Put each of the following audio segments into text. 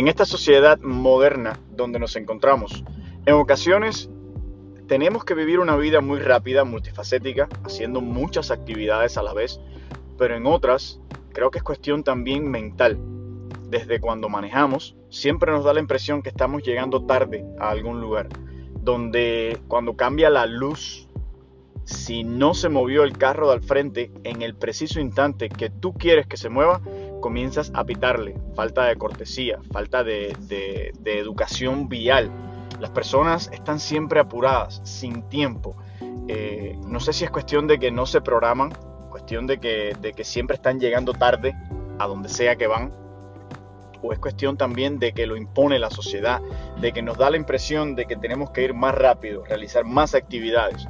En esta sociedad moderna donde nos encontramos, en ocasiones tenemos que vivir una vida muy rápida, multifacética, haciendo muchas actividades a la vez, pero en otras creo que es cuestión también mental. Desde cuando manejamos, siempre nos da la impresión que estamos llegando tarde a algún lugar, donde cuando cambia la luz, si no se movió el carro de al frente en el preciso instante que tú quieres que se mueva, comienzas a pitarle. Falta de cortesía, falta de educación vial. Las personas están siempre apuradas, sin tiempo. No sé si es cuestión de que no se programan, cuestión de que siempre están llegando tarde a donde sea que van, o es cuestión también de que lo impone la sociedad, de que nos da la impresión de que tenemos que ir más rápido, realizar más actividades.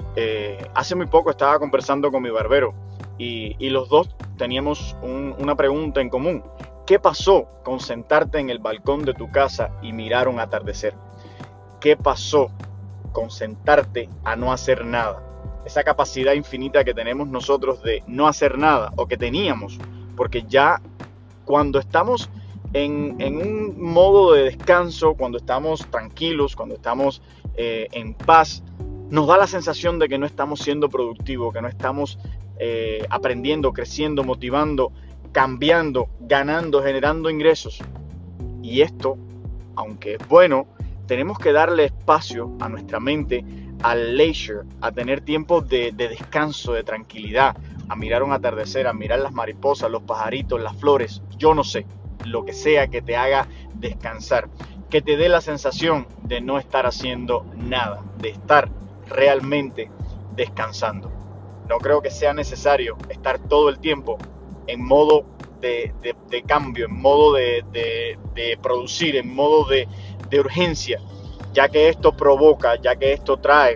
Hace muy poco estaba conversando con mi barbero y los dos teníamos una pregunta en común. ¿Qué pasó con sentarte en el balcón de tu casa y mirar un atardecer? ¿Qué pasó con sentarte a no hacer nada? Esa capacidad infinita que tenemos nosotros de no hacer nada, o que teníamos, porque ya cuando estamos en un modo de descanso, cuando estamos tranquilos, cuando estamos en paz, nos da la sensación de que no estamos siendo productivos, que no estamos aprendiendo, creciendo, motivando, cambiando, ganando, generando ingresos. Y esto, aunque es bueno, tenemos que darle espacio a nuestra mente, al leisure, a tener tiempo de descanso, de tranquilidad, a mirar un atardecer, a mirar las mariposas, los pajaritos, las flores, yo no sé, lo que sea que te haga descansar, que te dé la sensación de no estar haciendo nada, de estar realmente descansando. No creo que sea necesario estar todo el tiempo en modo de cambio, en modo de producir, en modo de urgencia, ya que esto provoca, ya que esto trae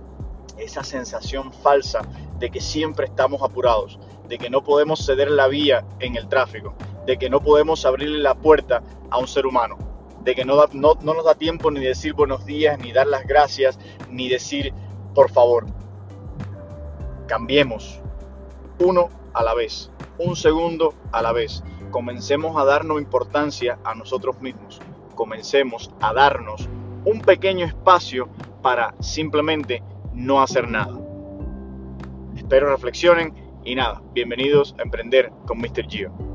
esa sensación falsa de que siempre estamos apurados, de que no podemos ceder la vía en el tráfico, de que no podemos abrirle la puerta a un ser humano, de que no nos da tiempo ni decir buenos días, ni dar las gracias, ni decir por favor. Cambiemos uno a la vez, un segundo a la vez. Comencemos a darnos importancia a nosotros mismos. Comencemos a darnos un pequeño espacio para simplemente no hacer nada. Espero reflexionen y nada, bienvenidos a Emprender con Mr. Gio.